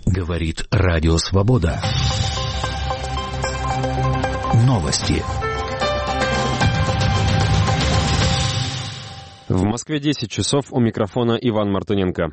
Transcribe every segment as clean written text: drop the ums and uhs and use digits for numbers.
Говорит Радио Свобода. Новости. В Москве 10 часов, у микрофона Иван Мартыненко.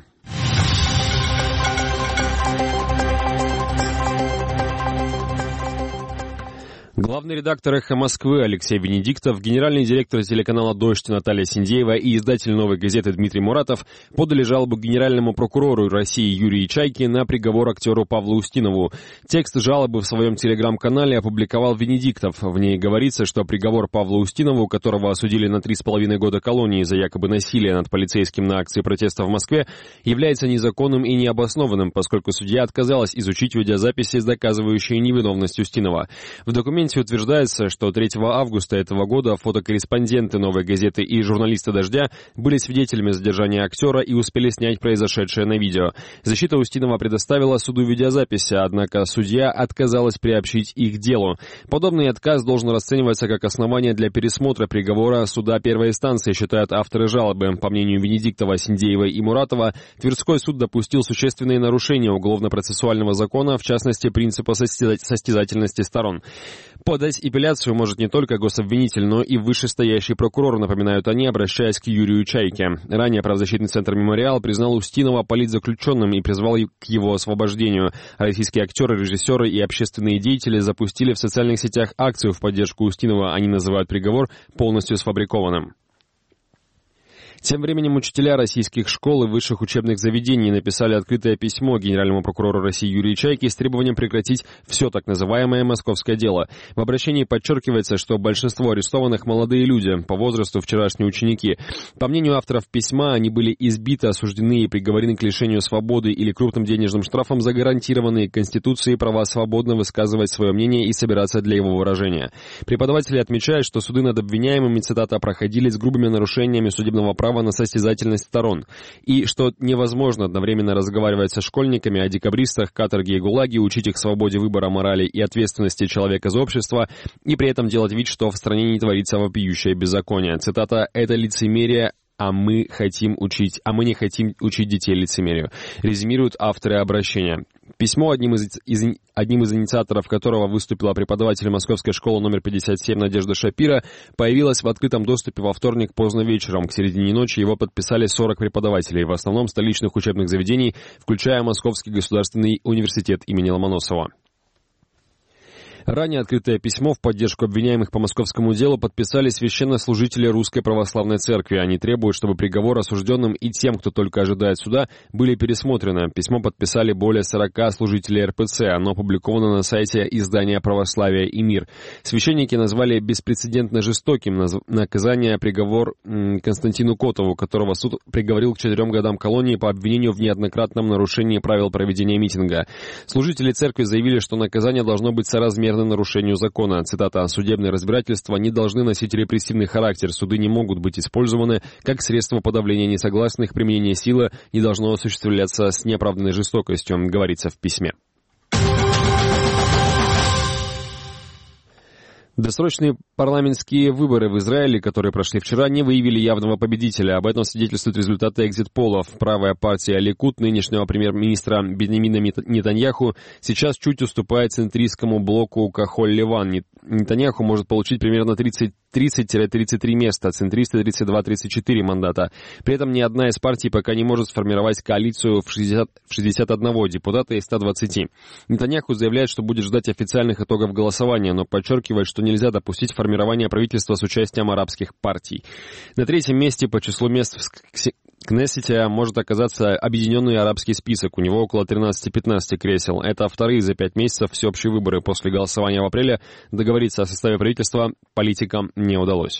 Главный редактор «Эхо Москвы» Алексей Венедиктов, генеральный директор телеканала «Дождь» Наталья Синдеева и издатель «Новой газеты» Дмитрий Муратов подали жалобу генеральному прокурору России Юрию Чайке на приговор актеру Павлу Устинову. Текст жалобы в своем телеграм-канале опубликовал Венедиктов. В ней говорится, что приговор Павлу Устинову, которого осудили на 3,5 года колонии за якобы насилие над полицейским на акции протеста в Москве, является незаконным и необоснованным, поскольку судья отказалась изучить видеозаписи, доказывающие невиновность Устинова. В документе утверждается, что 3 августа этого года фотокорреспонденты «Новой газеты» и журналисты «Дождя» были свидетелями задержания актера и успели снять произошедшее на видео. Защита Устинова предоставила суду видеозаписи, однако судья отказалась приобщить их к делу. Подобный отказ должен расцениваться как основание для пересмотра приговора суда первой инстанции, считают авторы жалобы. По мнению Венедиктова, Синдеевой и Муратова, Тверской суд допустил существенные нарушения уголовно-процессуального закона, в частности, принципа состязательности сторон. Подать апелляцию может не только гособвинитель, но и вышестоящий прокурор, напоминают они, обращаясь к Юрию Чайке. Ранее правозащитный центр «Мемориал» признал Устинова политзаключенным и призвал к его освобождению. Российские актеры, режиссеры и общественные деятели запустили в социальных сетях акцию в поддержку Устинова. Они называют приговор полностью сфабрикованным. Тем временем учителя российских школ и высших учебных заведений написали открытое письмо генеральному прокурору России Юрию Чайке с требованием прекратить все так называемое московское дело. В обращении подчеркивается, что большинство арестованных молодые люди, по возрасту вчерашние ученики. По мнению авторов письма, они были избиты, осуждены и приговорены к лишению свободы или крупным денежным штрафам за гарантированные Конституцией права свободно высказывать свое мнение и собираться для его выражения. Преподаватели отмечают, что суды над обвиняемыми, цитата, проходили с грубыми нарушениями судебного права на состязательность сторон, и что невозможно одновременно разговаривать со школьниками о декабристах, каторге и ГУЛАГе, учить их свободе выбора, морали и ответственности человека за общество, и при этом делать вид, что в стране не творится вопиющее беззаконие. Цитата: «Это лицемерие, а мы не хотим учить детей лицемерию», резюмируют авторы обращения. Письмо, одним из инициаторов которого выступила преподаватель Московской школы номер 57 Надежда Шапира, появилось в открытом доступе во вторник поздно вечером. К середине ночи его подписали 40 преподавателей, в основном столичных учебных заведений, включая Московский государственный университет имени Ломоносова. Ранее открытое письмо в поддержку обвиняемых по московскому делу подписали священнослужители Русской Православной Церкви. Они требуют, чтобы приговор осужденным и тем, кто только ожидает суда, были пересмотрены. Письмо подписали более 40 служителей РПЦ. Оно опубликовано на сайте издания «Православие и мир». Священники назвали беспрецедентно жестоким наказание приговор Константину Котову, которого суд приговорил к 4 годам колонии по обвинению в неоднократном нарушении правил проведения митинга. Служители церкви заявили, что наказание должно быть соразмерно нарушению закона. Цитата: «Судебные разбирательства не должны носить репрессивный характер. Суды не могут быть использованы как средство подавления несогласных. Применение силы не должно осуществляться с неоправданной жестокостью», говорится в письме. Досрочные парламентские выборы в Израиле, которые прошли вчера, не выявили явного победителя. Об этом свидетельствуют результаты экзит-полов. Правая партия Ликуд нынешнего премьер-министра Беньямина Нетаньяху сейчас чуть уступает центристскому блоку Кахоль-Леван. Нетаньяху может получить примерно 30-33 места, центристы 32-34 мандата. При этом ни одна из партий пока не может сформировать коалицию в 61 депутата из 120. Нетаньяху заявляет, что будет ждать официальных итогов голосования, но подчеркивает, что нельзя допустить формирование правительства с участием арабских партий. На третьем месте по числу мест в Кнессете может оказаться Объединенный арабский список. У него около 13-15 кресел. Это вторые за 5 месяцев всеобщие выборы. После голосования в апреле договориться о составе правительства политикам не удалось.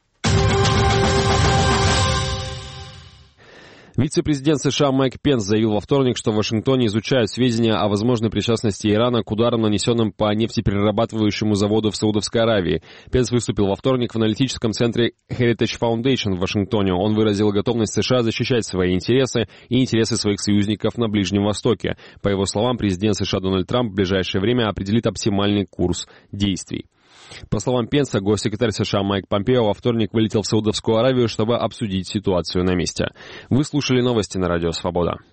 Вице-президент США Майк Пенс заявил во вторник, что в Вашингтоне изучают сведения о возможной причастности Ирана к ударам, нанесенным по нефтеперерабатывающему заводу в Саудовской Аравии. Пенс выступил во вторник в аналитическом центре Heritage Foundation в Вашингтоне. Он выразил готовность США защищать свои интересы и интересы своих союзников на Ближнем Востоке. По его словам, президент США Дональд Трамп в ближайшее время определит оптимальный курс действий. По словам Пенса, госсекретарь США Майк Помпео во вторник вылетел в Саудовскую Аравию, чтобы обсудить ситуацию на месте. Вы слушали новости на Радио Свобода.